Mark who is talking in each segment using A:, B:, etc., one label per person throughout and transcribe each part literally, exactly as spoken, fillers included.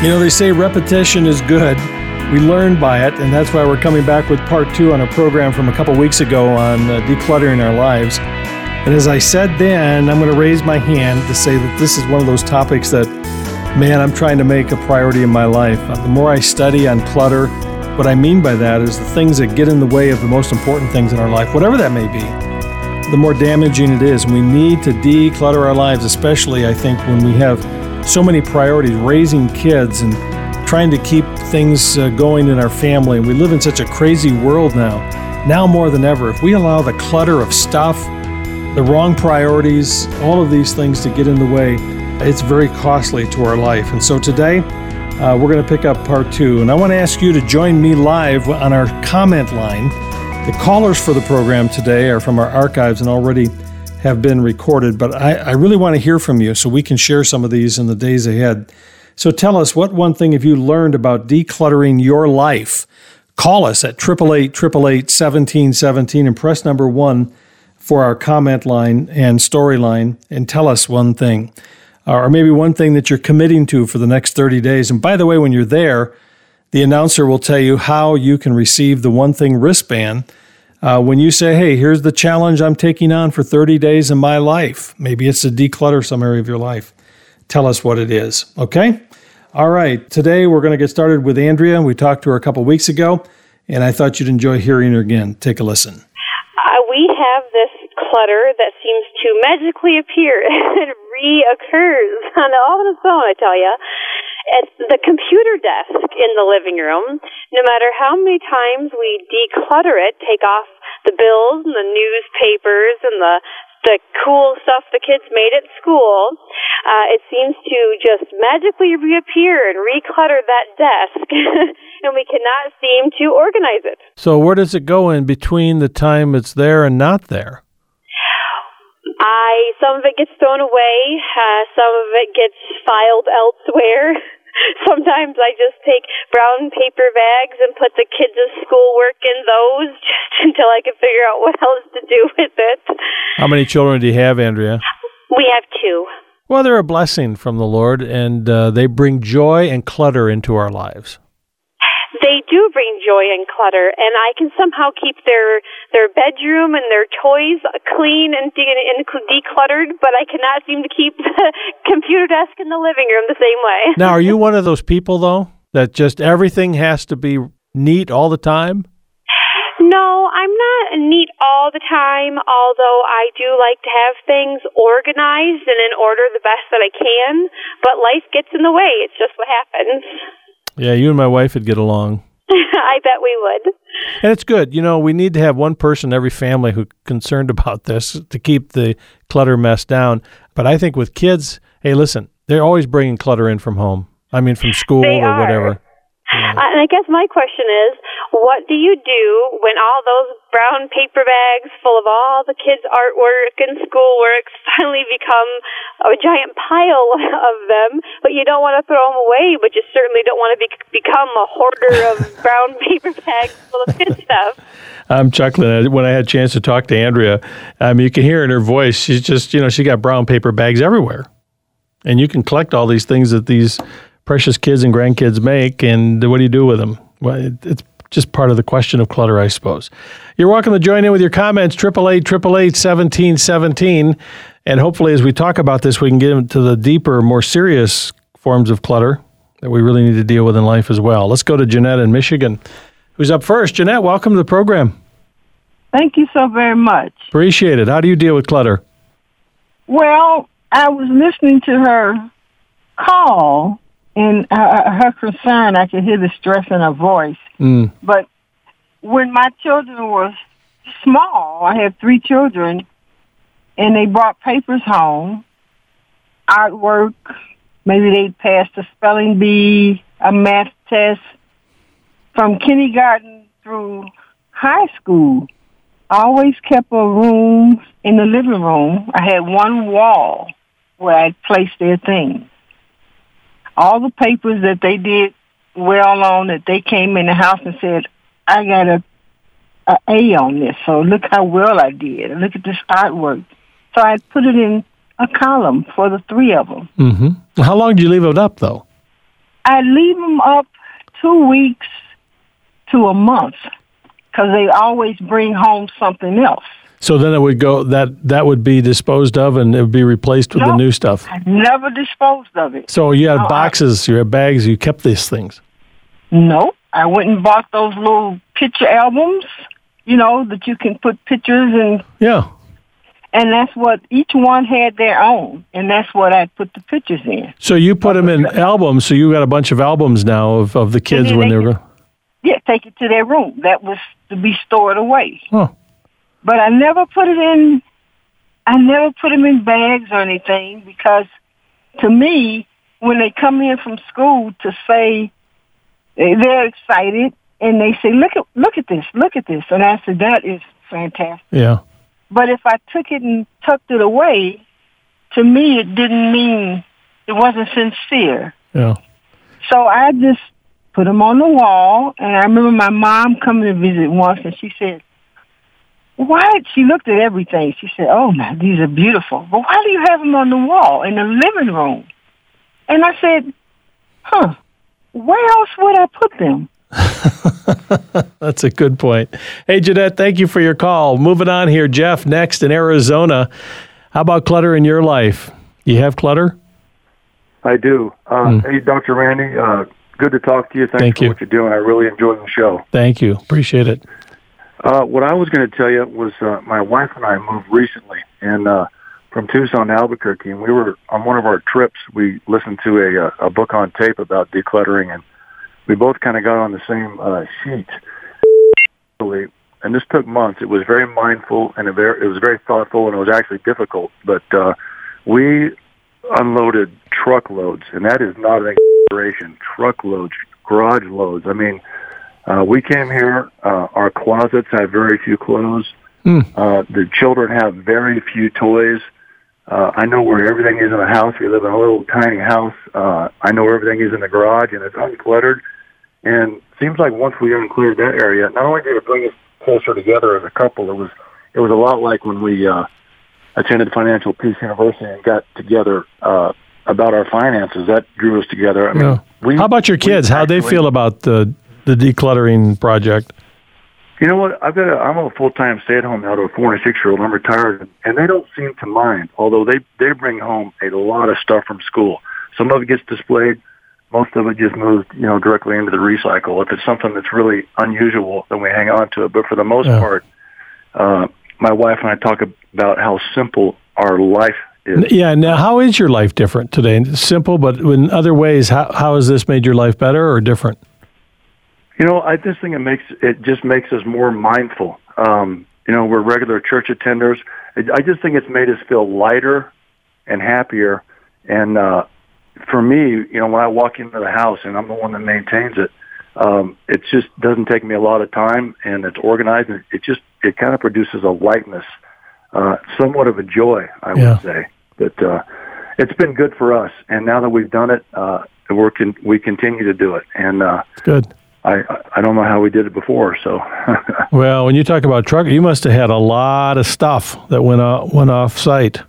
A: You know, they say repetition is good. We learn by it, and that's why we're coming back with part two on a program from a couple weeks ago on uh, decluttering our lives. And as I said then, I'm going to raise my hand to say that this is one of those topics that, man, I'm trying to make a priority in my life. Uh, the more I study on clutter, what I mean by that is the things that get in the way of the most important things in our life, whatever that may be, the more damaging it is. And we need to declutter our lives, especially, I think, when we have so many priorities, raising kids and trying to keep things uh, going in our family. We live in such a crazy world now, now more than ever. If we allow the clutter of stuff, the wrong priorities, all of these things to get in the way, it's very costly to our life. And so today, uh, we're going to pick up part two. And I want to ask you to join me live on our comment line. The callers for the program today are from our archives and already have been recorded, but I, I really want to hear from you so we can share some of these in the days ahead. So tell us, what one thing have you learned about decluttering your life? Call us at eight eight eight, eight eight eight, one seven one seven and press number one for our comment line and story line and tell us one thing, or maybe one thing that you're committing to for the next thirty days. And by the way, when you're there, the announcer will tell you how you can receive the One Thing wristband. Uh, when you say, hey, here's the challenge I'm taking on for thirty days in my life. Maybe it's to declutter some area of your life. Tell us what it is, okay? All right, today we're going to get started with Andrea. We talked to her a couple weeks ago, and I thought you'd enjoy hearing her again. Take a listen.
B: Uh, we have this clutter that seems to magically appear and reoccurs on all on its own, I tell you. It's the computer desk in the living room. No matter how many times we declutter it, take off the bills and the newspapers and the the cool stuff the kids made at school, uh, it seems to just magically reappear and reclutter that desk, and we cannot seem to organize it.
A: So where does it go in between the time it's there and not there?
B: I some of it gets thrown away, uh, some of it gets filed elsewhere. Sometimes I just take brown paper bags and put the kids' schoolwork in those just until I can figure out what else to do with it.
A: How many children do you have, Andrea?
B: We have two.
A: Well, they're a blessing from the Lord, and uh, they bring joy and clutter into our lives.
B: They do bring joy and clutter, and I can somehow keep their their bedroom and their toys clean and, de- and decluttered, but I cannot seem to keep the computer desk in the living room the same way.
A: Now, are you one of those people, though, that just everything has to be neat all the time?
B: No, I'm not neat all the time, although I do like to have things organized and in order the best that I can, but life gets in the way. It's just what happens.
A: Yeah, you and my wife would get along.
B: I bet we would.
A: And it's good. You know, we need to have one person in every family who's concerned about this to keep the clutter mess down. But I think with kids, hey, listen, they're always bringing clutter in from home. I mean, from school
B: they
A: or
B: are.
A: whatever.
B: Yeah. And I guess my question is, what do you do when all those brown paper bags full of all the kids' artwork and schoolwork finally become a giant pile of them, but you don't want to throw them away, but you certainly don't want to be, become a hoarder of brown paper bags full of kid stuff?
A: I'm chuckling when I had a chance to talk to Andrea. I mean, you can hear in her voice, she's just, you know, she got brown paper bags everywhere. And you can collect all these things that these precious kids and grandkids make, and what do you do with them? Well, it's just part of the question of clutter, I suppose. You're welcome to join in with your comments, eight eight eight, eight eight eight, one seven one seven, and hopefully as we talk about this, we can get into the deeper, more serious forms of clutter that we really need to deal with in life as well. Let's go to Jeanette in Michigan, who's up first. Jeanette, welcome to the program.
C: Thank you so very much.
A: Appreciate it. How do you deal with clutter?
C: Well, I was listening to her call, and uh, her concern, I could hear the stress in her voice.
A: Mm.
C: But when my children were small, I had three children, and they brought papers home, artwork, maybe they passed a spelling bee, a math test. From kindergarten through high school, I always kept a room in the living room. I had one wall where I placed their things. All the papers that they did well on, that they came in the house and said, I got a, a A on this, so look how well I did. Look at this artwork. So I put it in a column for the three of them.
A: Mm-hmm. How long did you leave it up, though?
C: I leave them up two weeks to a month because they always bring home something else.
A: So then it would go, that that would be disposed of and it would be replaced with
C: no,
A: the new stuff.
C: I never disposed of it.
A: So you had
C: no,
A: boxes,
C: I,
A: you had bags, you kept these things.
C: No, I went and bought those little picture albums, you know, that you can put pictures in.
A: Yeah.
C: And that's what, each one had their own, and that's what I put the pictures in.
A: So you put them in albums, so you got a bunch of albums now of, of the kids when they, they were... Could,
C: yeah, take it to their room. That was to be stored away.
A: Huh.
C: But I never put it in, I never put them in bags or anything because to me, when they come in from school to say, they're excited and they say, look at, look at this, look at this. And I said, that is fantastic.
A: Yeah.
C: But if I took it and tucked it away, to me it didn't mean, it wasn't sincere.
A: Yeah.
C: So I just put them on the wall, and I remember my mom coming to visit once, and she said, why? She looked at everything. She said, oh, my, these are beautiful. But why do you have them on the wall in the living room? And I said, huh, where else would I put them?
A: That's a good point. Hey, Jeanette, thank you for your call. Moving on here, Jeff, next in Arizona. How about clutter in your life? You have clutter?
D: I do. Uh, mm. Hey, Doctor Randy, uh, good to talk to you. Thanks
A: thank
D: for
A: you.
D: what you're doing. I really enjoyed the show.
A: Thank you. Appreciate it.
D: Uh, what I was going to tell you was uh, my wife and I moved recently and uh, from Tucson to Albuquerque, and we were on one of our trips. We listened to a, a book on tape about decluttering, and we both kind of got on the same uh, sheet. And this took months. It was very mindful, and it, very, it was very thoughtful, and it was actually difficult. But uh, we unloaded truckloads, and that is not an exaggeration. Truckloads, garage loads. I mean, uh, we came here. Uh, our closets have very few clothes. Mm. Uh, the children have very few toys. Uh, I know where everything is in the house. We live in a little tiny house. Uh, I know where everything is in the garage, and it's uncluttered. And it seems like once we uncleared that area, not only did it bring us closer together as a couple, it was it was a lot like when we uh, attended Financial Peace University and got together uh, about our finances. That drew us together. I mean,
A: yeah. we, How about your kids? How they feel about the the decluttering project?
D: You know what? I've got a, I'm a full-time stay-at-home now to a four and a six-year-old. I'm retired, and they don't seem to mind, although they, they bring home a lot of stuff from school. Some of it gets displayed. Most of it just moves, you know, directly into the recycle. If it's something that's really unusual, then we hang on to it. But for the most yeah. part, uh, my wife and I talk about how simple our life is.
A: Yeah. Now, how is your life different today? Simple, but in other ways, how how has this made your life better or different?
D: You know, I just think it makes it just makes us more mindful. Um, you know, we're regular church attenders. I just think it's made us feel lighter and happier. And uh, for me, you know, when I walk into the house and I'm the one that maintains it, um, it just doesn't take me a lot of time, and it's organized. And it just it kind of produces a lightness, uh, somewhat of a joy, I
A: yeah.
D: would say. But uh, it's been good for us. And now that we've done it, uh, we're con- we continue to do it. And uh,
A: good.
D: I, I don't know how we did it before, so.
A: Well, when you talk about truck, you must have had a lot of stuff that went off, went off site.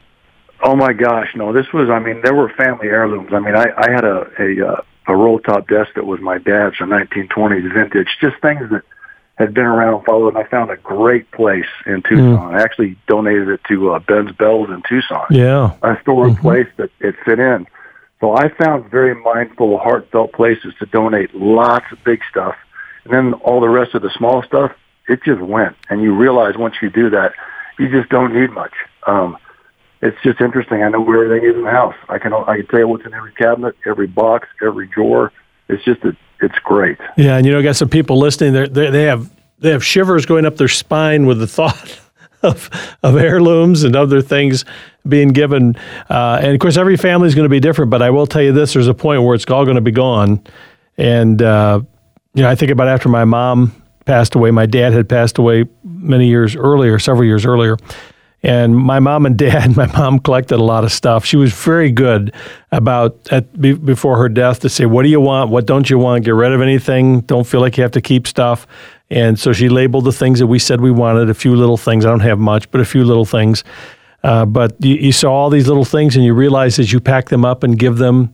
D: Oh my gosh, no! This was, I mean, there were family heirlooms. I mean, I, I had a a, a roll top desk that was my dad's, a nineteen twenties vintage. Just things that had been around, followed. And I found a great place in Tucson. Mm. I actually donated it to uh, Ben's Bells in Tucson.
A: Yeah,
D: I store
A: mm-hmm.
D: a place that it fit in. So I found very mindful, heartfelt places to donate lots of big stuff. And then all the rest of the small stuff, it just went. And you realize once you do that, you just don't need much. Um, it's just interesting. I know where everything is in the house. I can I can tell you what's in every cabinet, every box, every drawer. It's just, a, it's great.
A: Yeah, and you know, I got some people listening. They they have they have shivers going up their spine with the thought of of heirlooms and other things being given. Uh, and of course, every family is going to be different, but I will tell you this, there's a point where it's all going to be gone. And, uh, you know, I think about after my mom passed away, my dad had passed away many years earlier, several years earlier. And my mom and dad, my mom collected a lot of stuff. She was very good about, at, be, before her death, to say, what do you want? What don't you want? Get rid of anything. Don't feel like you have to keep stuff. And so she labeled the things that we said we wanted, a few little things. I don't have much, but a few little things. Uh, but you, you saw all these little things, and you realize as you pack them up and give them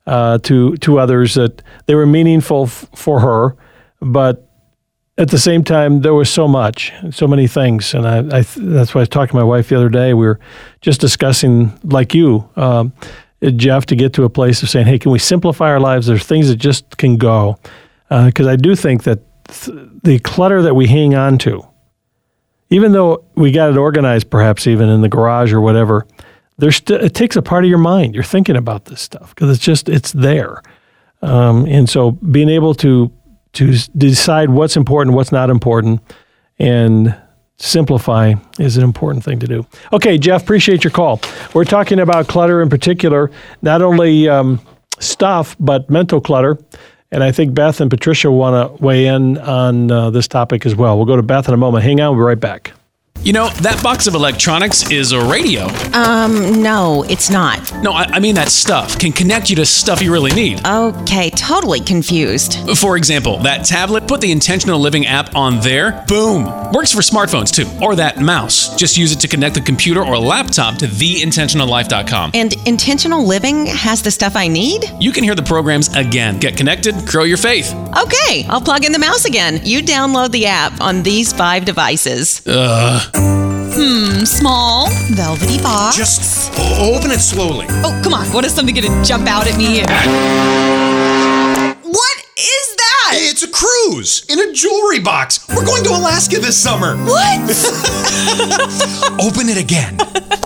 A: uh, to to others that they were meaningful f- for her, but at the same time, there was so much, so many things. And I, I that's why I was talking to my wife the other day. We were just discussing, like you, um, Jeff, to get to a place of saying, hey, can we simplify our lives? There's things that just can go. Because uh, I do think that th- the clutter that we hang on to, even though we got it organized perhaps even in the garage or whatever, there's st- it takes a part of your mind. You're thinking about this stuff because it's just, it's there. Um, and so being able to to decide what's important, what's not important, and simplify is an important thing to do. Okay, Jeff, appreciate your call. We're talking about clutter in particular, not only um, stuff, but mental clutter. And I think Beth and Patricia want to weigh in on uh, this topic as well. We'll go to Beth in a moment. Hang on, we'll be right back.
E: You know, that box of electronics is a radio.
F: Um, no, it's not.
E: No, I, I mean that stuff can connect you to stuff you really need.
F: Okay, totally confused.
E: For example, that tablet, put the Intentional Living app on there. Boom. Works for smartphones too. Or that mouse. Just use it to connect the computer or laptop to the intentional life dot com.
F: And Intentional Living has the stuff I need?
E: You can hear the programs again. Get connected, grow your faith.
F: Okay, I'll plug in the mouse again. You download the app on these five devices.
E: Ugh.
G: Hmm, small, velvety box.
E: Just open it slowly.
G: Oh, come on. What is something going to jump out at me? What is that?
H: It's a cruise in a jewelry box. We're going to Alaska this summer.
G: What?
H: Open it again.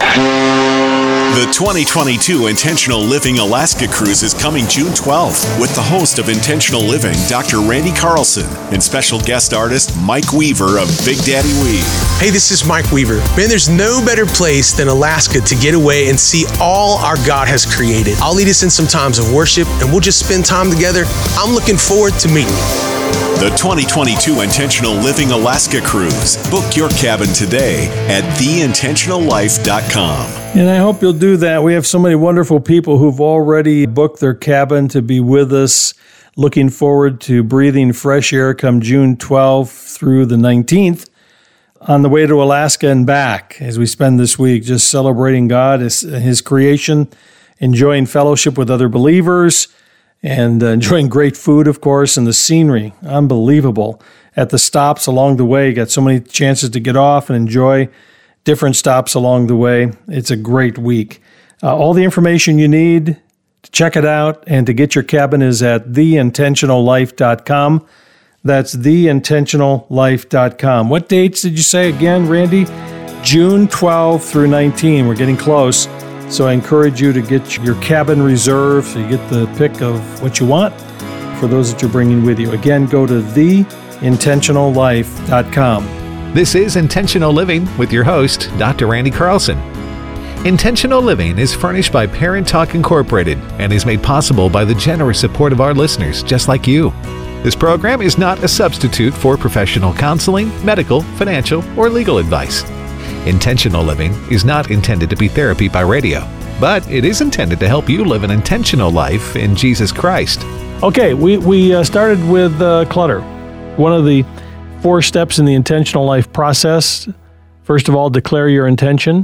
I: The twenty twenty-two Intentional Living Alaska Cruise is coming June twelfth with the host of Intentional Living, Doctor Randy Carlson, and special guest artist Mike Weaver of Big Daddy Weave.
J: Hey, this is Mike Weaver. Man, there's no better place than Alaska to get away and see all our God has created. I'll lead us in some times of worship, and we'll just spend time together. I'm looking forward to meeting you.
I: The twenty twenty-two Intentional Living Alaska Cruise. Book your cabin today at the intentional life dot com.
A: And I hope you'll do that. We have so many wonderful people who've already booked their cabin to be with us. Looking forward to breathing fresh air come June twelfth through the nineteenth on the way to Alaska and back as we spend this week just celebrating God, His, his creation, enjoying fellowship with other believers, and uh, enjoying great food, of course, and the scenery. Unbelievable. At the stops along the way, got so many chances to get off and enjoy different stops along the way. It's a great week. Uh, all the information you need to check it out and to get your cabin is at the intentional life dot com. That's the intentional life dot com. What dates did you say again, Randy? June twelfth through nineteenth. We're getting close. So I encourage you to get your cabin reserved so you get the pick of what you want for those that you're bringing with you. Again, go to the intentional life dot com.
K: This is Intentional Living with your host, Doctor Randy Carlson. Intentional Living is furnished by Parent Talk Incorporated and is made possible by the generous support of our listeners just like you. This program is not a substitute for professional counseling, medical, financial, or legal advice. Intentional Living is not intended to be therapy by radio, but it is intended to help you live an intentional life in Jesus Christ.
A: Okay, we, we uh, started with uh, clutter. One of the four steps in the intentional life process. First of all, declare your intention.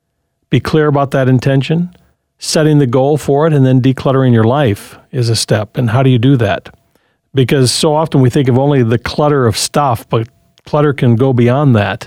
A: Be clear about that intention. Setting the goal for it, and then decluttering your life is a step. And how do you do that? Because so often we think of only the clutter of stuff, but clutter can go beyond that.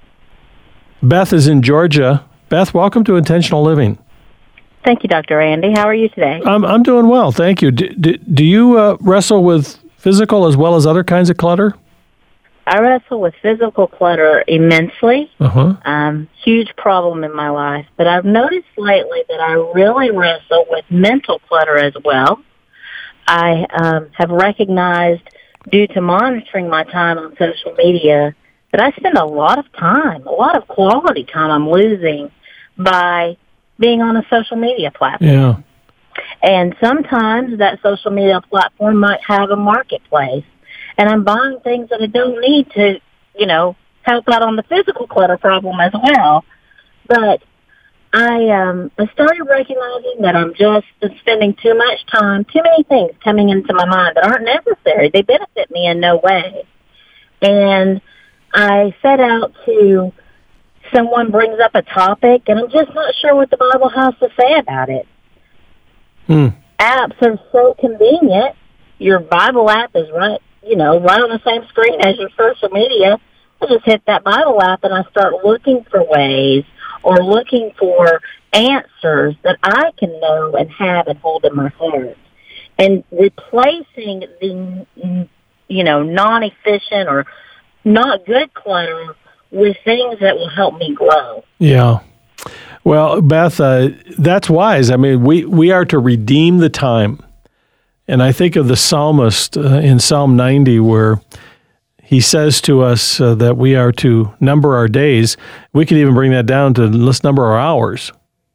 A: Beth is in Georgia. Beth, welcome to Intentional Living.
L: Thank you, Doctor Randy. How are you today?
A: I'm I'm doing well, thank you. Do, do, do you uh, wrestle with physical as well as other kinds of clutter?
L: I wrestle with physical clutter immensely.
A: Uh-huh.
L: Um, huge problem in my life. But I've noticed lately that I really wrestle with mental clutter as well. I um, have recognized, due to monitoring my time on social media, that I spend a lot of time, a lot of quality time I'm losing by being on a social media platform.
A: Yeah.
L: And sometimes that social media platform might have a marketplace, and I'm buying things that I don't need to, you know, help out on the physical clutter problem as well. But I um, I started recognizing that I'm just spending too much time, too many things coming into my mind that aren't necessary. They benefit me in no way. And I set out to, someone brings up a topic, and I'm just not sure what the Bible has to say about it.
A: Hmm.
L: apps are so convenient. Your Bible app is right, you know, right on the same screen as your social media. I just hit that Bible app and I start looking for ways or looking for answers that I can know and have and hold in my heart. And replacing the, you know, non-efficient or not good clutter with things that will help me grow.
A: Yeah. Well, Beth, uh, that's wise. I mean, we, we are to redeem the time. And I think of the psalmist uh, in Psalm ninety where he says to us uh, that we are to number our days. We could even bring that down to let's number our hours.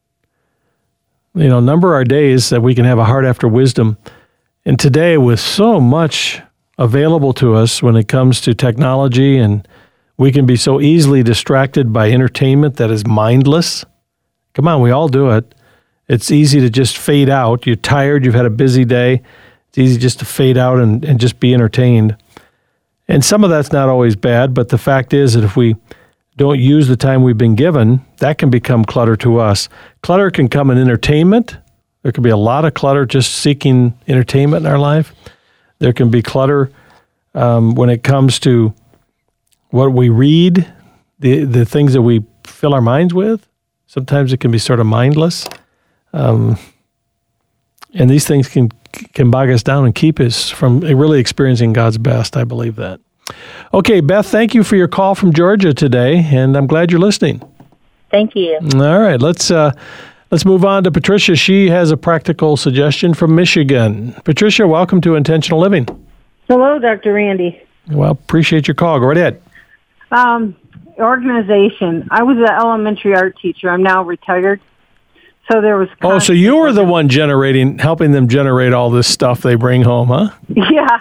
A: You know, number our days that we can have a heart after wisdom. And today, with so much available to us when it comes to technology, and we can be so easily distracted by entertainment that is mindless. Come on, we all do it. It's easy to just fade out. You're tired, you've had a busy day. It's easy just to fade out and, and just be entertained. And some of that's not always bad, but the fact is that if we don't use the time we've been given, that can become clutter to us. Clutter can come in entertainment. There can be a lot of clutter just seeking entertainment in our life. There can be clutter um, when it comes to what we read, the the things that we fill our minds with. Sometimes it can be sort of mindless. Um, and these things can can bog us down and keep us from really experiencing God's best. I believe that. Okay, Beth, thank you for your call from Georgia today, and I'm glad you're listening.
L: Thank you.
A: All right, let's uh, let's move on to Patricia. She has a practical suggestion from Michigan. Patricia, welcome to Intentional Living.
C: Hello, Doctor Randy.
A: Well, appreciate your call. Go right ahead.
C: Um, organization. I was an elementary art teacher. I'm now retired. So there was.
A: Oh, so you were the one generating, helping them generate all this stuff they bring home, huh?
C: Yeah.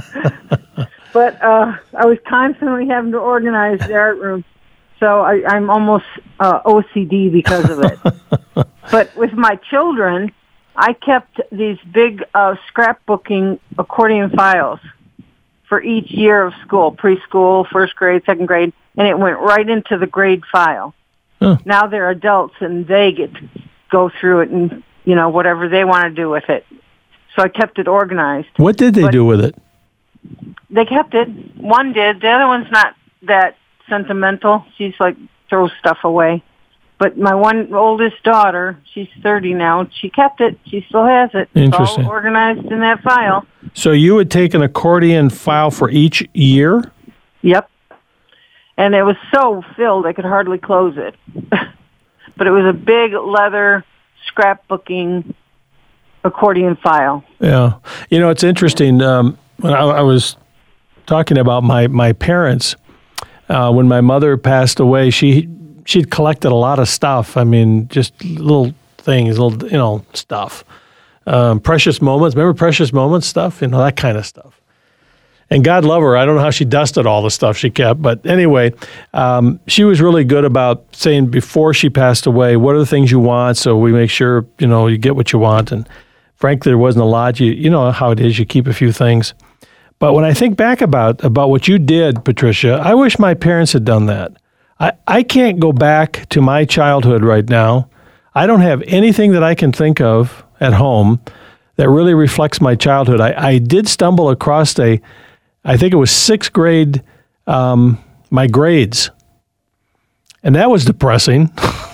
C: But uh, I was constantly having to organize the art room. So I, I'm almost uh, O C D because of it. But with my children, I kept these big uh, scrapbooking accordion files for each year of school, preschool, first grade, second grade, and it went right into the grade file. Huh. Now they're adults and they get to go through it and, you know, whatever they want to do with it. So I kept it organized.
A: What did they
C: but
A: do with it?
C: They kept it. One did. The other one's not that sentimental. She's like, throws stuff away. But my one oldest daughter, she's thirty now, she kept it. She still has it.
A: Interesting.
C: It's all organized in that file.
A: So you would take an accordion file for each year?
C: Yep. And it was so filled I could hardly close it. But it was a big leather scrapbooking accordion file.
A: Yeah. You know, it's interesting. Um, when I, I was talking about my, my parents, uh, when my mother passed away, she... she'd collected a lot of stuff. I mean, just little things, little, you know, stuff. Um, precious moments. Remember precious moments stuff? You know, that kind of stuff. And God love her. I don't know how she dusted all the stuff she kept. But anyway, um, she was really good about saying before she passed away, what are the things you want? So we make sure, you know, you get what you want. And frankly, there wasn't a lot. You, you know how it is. You keep a few things. But when I think back about, about what you did, Patricia, I wish my parents had done that. I, I can't go back to my childhood right now. I don't have anything that I can think of at home that really reflects my childhood. I, I did stumble across a, I think it was sixth grade, um, my grades. And that was depressing.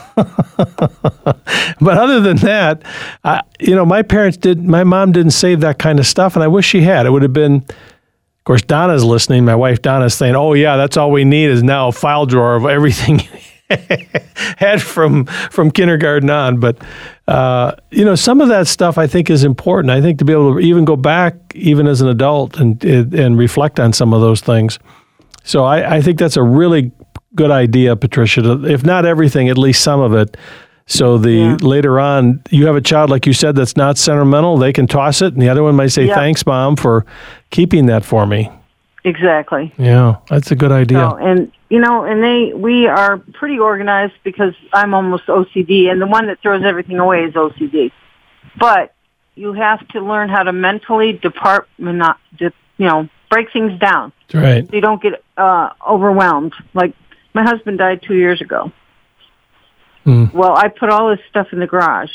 A: But other than that, I, you know, my parents did, my mom didn't save that kind of stuff, and I wish she had. It would have been... Of course, Donna's listening. My wife Donna's saying, oh, yeah, that's all we need is now a file drawer of everything had from from kindergarten on. But, uh, you know, some of that stuff I think is important. I think to be able to even go back, even as an adult, and and reflect on some of those things. So I, I think that's a really good idea, Patricia, to, if not everything, at least some of it. So the yeah. later on, you have a child, like you said, that's not sentimental, they can toss it, and the other one might say, yep. Thanks, Mom, for keeping that for me.
C: Exactly.
A: Yeah, that's a good idea.
C: So, and, you know, and they we are pretty organized because I'm almost O C D, and the one that throws everything away is O C D. But you have to learn how to mentally depart, not, you know, break things down.
A: That's right.
C: So you don't get uh, overwhelmed. Like, my husband died two years ago. Well, I put all this stuff in the garage,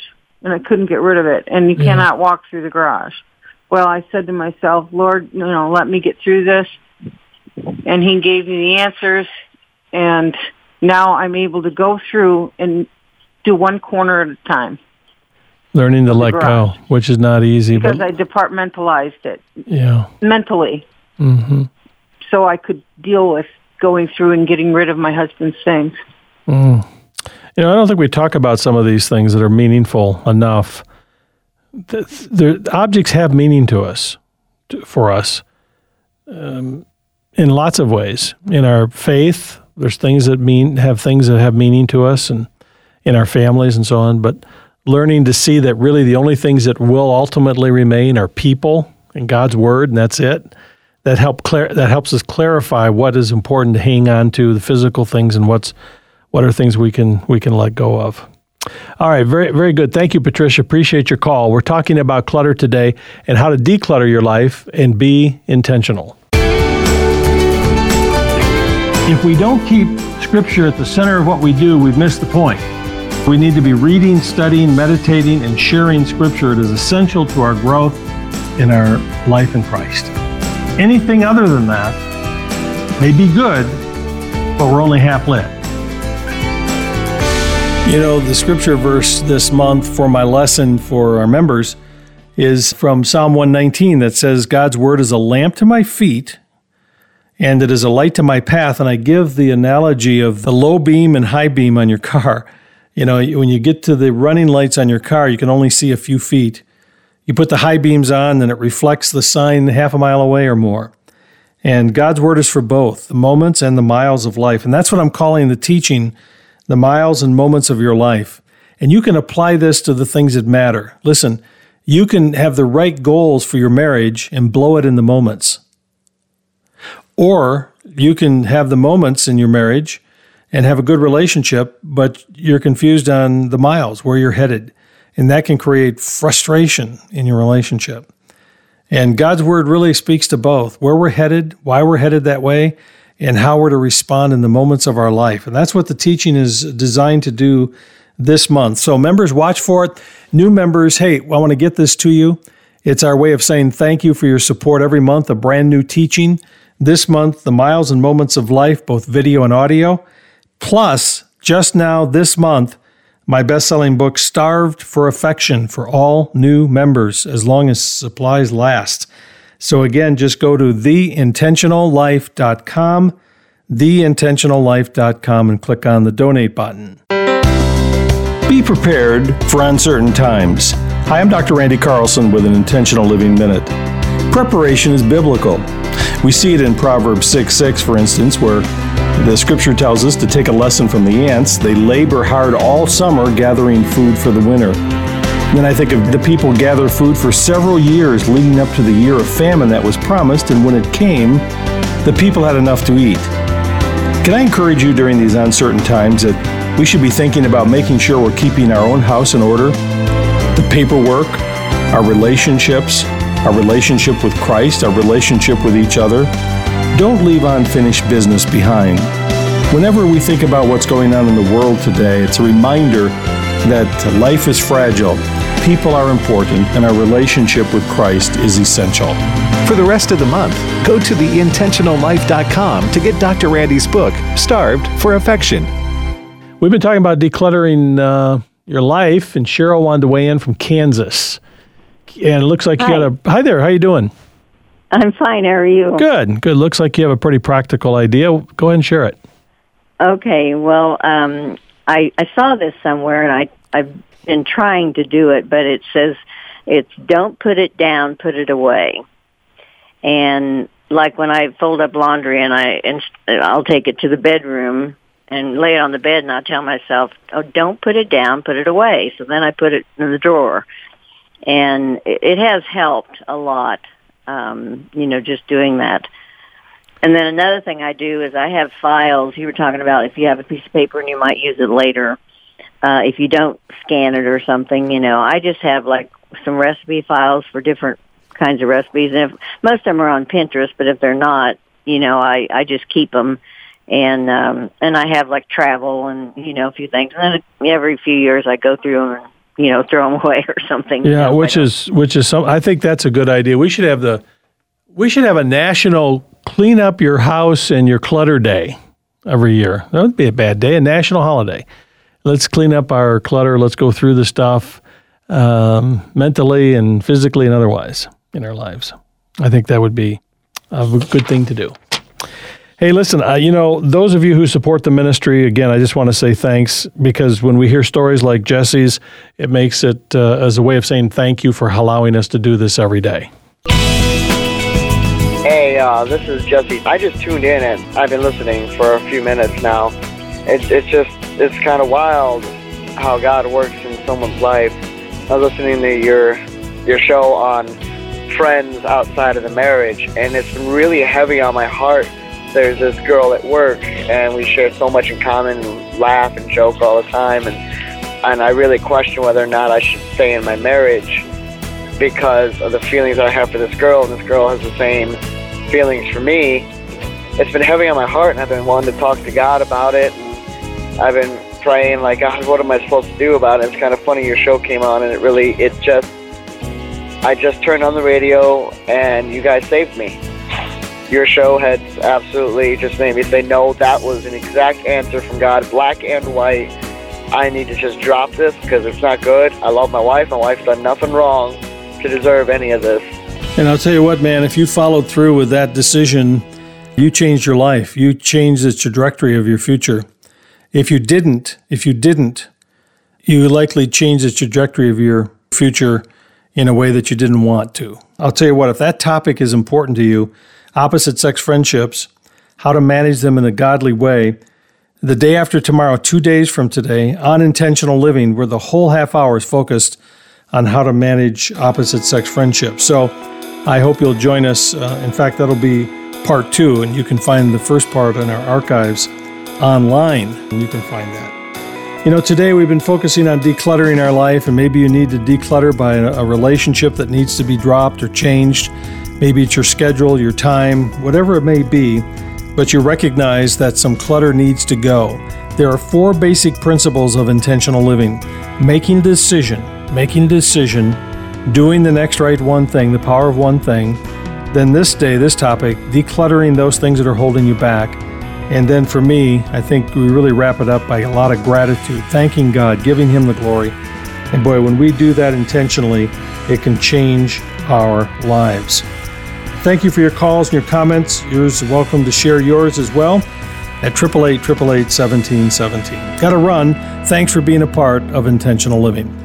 C: and I couldn't get rid of it, and you yeah. cannot walk through the garage. Well, I said to myself, Lord, you know, let me get through this. And he gave me the answers, and now I'm able to go through and do one corner at a time.
A: Learning to let go, which is not easy.
C: Because
A: but,
C: I departmentalized it.
A: Yeah.
C: Mentally.
A: Mm-hmm.
C: So I could deal with going through and getting rid of my husband's things.
A: Mm. You know, I don't think we talk about some of these things that are meaningful enough. The, the objects have meaning to us, to, for us, um, in lots of ways. In our faith, there's things that mean have things that have meaning to us, and in our families and so on. But learning to see that really the only things that will ultimately remain are people and God's Word, and that's it. That help clar- that helps us clarify what is important to hang on to, the physical things, and what's what are things we can we can let go of. All right, very very good. Thank you, Patricia. Appreciate your call. We're talking about clutter today and how to declutter your life and be intentional. If we don't keep Scripture at the center of what we do, we've missed the point. We need to be reading, studying, meditating, and sharing Scripture. It is essential to our growth in our life in Christ. Anything other than that may be good, but we're only half lit. You know, the Scripture verse this month for my lesson for our members is from Psalm one nineteen that says, God's Word is a lamp to my feet, and it is a light to my path. And I give the analogy of the low beam and high beam on your car. You know, when you get to the running lights on your car, you can only see a few feet. You put the high beams on, and it reflects the sign half a mile away or more. And God's Word is for both, the moments and the miles of life. And that's what I'm calling the teaching, the miles and moments of your life. And you can apply this to the things that matter. Listen, you can have the right goals for your marriage and blow it in the moments. Or you can have the moments in your marriage and have a good relationship, but you're confused on the miles, where you're headed. And that can create frustration in your relationship. And God's Word really speaks to both, where we're headed, why we're headed that way, and how we're to respond in the moments of our life. And that's what the teaching is designed to do this month. So members, watch for it. New members, hey, I want to get this to you. It's our way of saying thank you for your support every month, a brand new teaching. This month, the miles and moments of life, both video and audio. Plus, just now this month, my best-selling book, Starved for Affection, for all new members, as long as supplies last. So again, just go to the intentional life dot com, the intentional life dot com, and click on the donate button. Be prepared for uncertain times. Hi, I'm Doctor Randy Carlson with an Intentional Living Minute. Preparation is biblical. We see it in Proverbs six six, for instance, where the Scripture tells us to take a lesson from the ants. They labor hard all summer gathering food for the winter. Then I think of the people gather food for several years leading up to the year of famine that was promised, and when it came, the people had enough to eat. Can I encourage you during these uncertain times that we should be thinking about making sure we're keeping our own house in order, the paperwork, our relationships, our relationship with Christ, our relationship with each other. Don't leave unfinished business behind. Whenever we think about what's going on in the world today, it's a reminder that life is fragile, people are important, and our relationship with Christ is essential.
K: For the rest of the month, go to the intentional life dot com to get Doctor Randy's book, Starved for Affection.
A: We've been talking about decluttering uh, your life, and Cheryl wanted to weigh in from Kansas. And it looks like
M: Hi.
A: you got a... Hi there, how you doing?
M: I'm fine. How are you?
A: Good, good. Looks like you have a pretty practical idea. Go ahead and share it.
M: Okay. Well, um, I, I saw this somewhere, and I, I've been trying to do it, but it says it's don't put it down, put it away. And like when I fold up laundry, and, I, and I'll take it to the bedroom and lay it on the bed, and I'll tell myself, oh, don't put it down, put it away. So then I put it in the drawer. And it, it has helped a lot. Um, you know, just doing that. And then another thing I do is I have files. You were talking about if you have a piece of paper and you might use it later. Uh, if you don't scan it or something, you know, I just have like some recipe files for different kinds of recipes. And if, most of them are on Pinterest, but if they're not, you know, I, I just keep them. And um, and I have like travel and, you know, a few things. And then every few years I go through them and you know, throw them away or something.
A: Yeah,
M: so
A: which is which is some. I think that's a good idea. We should have the we should have a national clean up your house and your clutter day every year. That would be a bad day, a national holiday. Let's clean up our clutter. Let's go through the stuff um, mentally and physically and otherwise in our lives. I think that would be a good thing to do. Hey, listen, uh, you know, those of you who support the ministry, again, I just want to say thanks, because when we hear stories like Jesse's, it makes it uh, as a way of saying thank you for allowing us to do this every day.
N: Hey, uh, this is Jesse. I just tuned in and I've been listening for a few minutes now. It's it's just, it's kind of wild how God works in someone's life. I was listening to your your show on friends outside of the marriage, and it's been really heavy on my heart. There's this girl at work, and we share so much in common, and laugh and joke all the time, and and I really question whether or not I should stay in my marriage because of the feelings I have for this girl, and this girl has the same feelings for me. It's been heavy on my heart, and I've been wanting to talk to God about it, and I've been praying, like, God, what am I supposed to do about it? It's kind of funny, your show came on, and it really, it just, I just turned on the radio, and you guys saved me. Your show had absolutely just made me say, no, that was an exact answer from God, black and white. I need to just drop this because it's not good. I love my wife. My wife's done nothing wrong to deserve any of this.
A: And I'll tell you what, man, if you followed through with that decision, you changed your life. You changed the trajectory of your future. If you didn't, if you didn't, you likely changed the trajectory of your future in a way that you didn't want to. I'll tell you what, if that topic is important to you, opposite sex friendships, how to manage them in a godly way, the day after tomorrow, two days from today, on Intentional Living, where the whole half hour is focused on how to manage opposite sex friendships. So I hope you'll join us. Uh, in fact, that'll be part two, and you can find the first part in our archives online, and you can find that. You know, today we've been focusing on decluttering our life, and maybe you need to declutter by a, a relationship that needs to be dropped or changed. Maybe it's your schedule, your time, whatever it may be, but you recognize that some clutter needs to go. There are four basic principles of intentional living: making a decision, making a decision, doing the next right one thing, the power of one thing. Then this day, this topic, decluttering those things that are holding you back. And then for me, I think we really wrap it up by a lot of gratitude, thanking God, giving Him the glory. And boy, when we do that intentionally, it can change our lives. Thank you for your calls and your comments. You're welcome to share yours as well at eight eight eight, eight eight eight, one seven one seven. Got to run. Thanks for being a part of Intentional Living.